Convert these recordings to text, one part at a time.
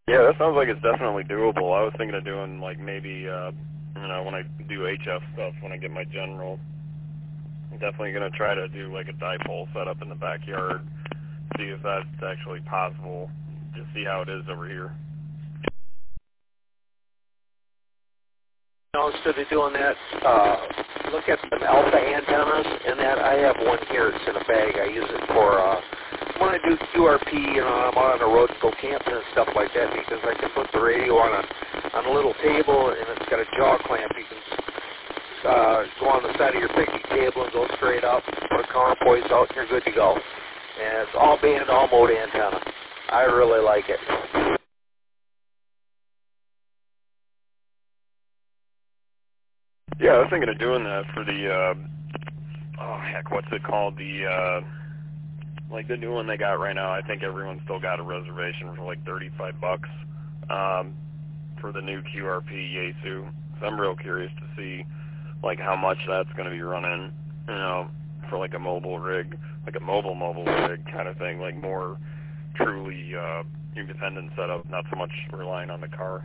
Yeah, that sounds like it's definitely doable. I was thinking of doing like maybe, when I do HF stuff, when I get my general, I'm definitely going to try to do like a dipole setup in the backyard, see if that's actually possible, just see how it is over here. Instead of doing that, look at some alpha antennas, and that I have one here. It's in a bag. I use it for when I do QRP, I'm out on the road to go camping and stuff like that, because I can put the radio on a little table, and it's got a jaw clamp. You can go on the side of your picnic table and go straight up, put a counterpoise out, and you're good to go. And it's all band, all mode antenna. I really like it. Yeah, I was thinking of doing that for the, what's it called? Like the new one they got right now. I think everyone's still got a reservation for like $35 for the new QRP Yaesu. So I'm real curious to see like how much that's going to be running, for like a mobile rig, like a mobile rig kind of thing, like more truly independent setup, not so much relying on the car.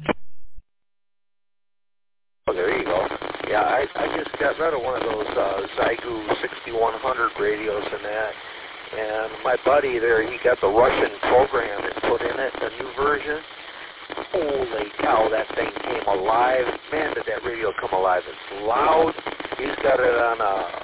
Oh, there you go. Yeah, I just got rid of one of those Zygu 6100 radios and that. And my buddy there, he got the Russian program and put in it, the new version. Holy cow, that thing came alive. Man, did that radio come alive. It's loud. He's got it on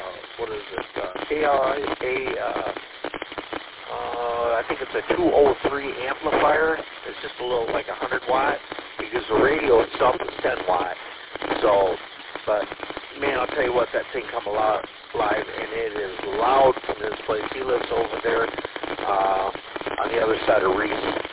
I think it's a 203 amplifier. It's just a little, like 100 watt, because the radio itself is 10 watt. So, but man, I'll tell you what, that thing come alive, and it is loud from this place. He lives over there on the other side of Reese.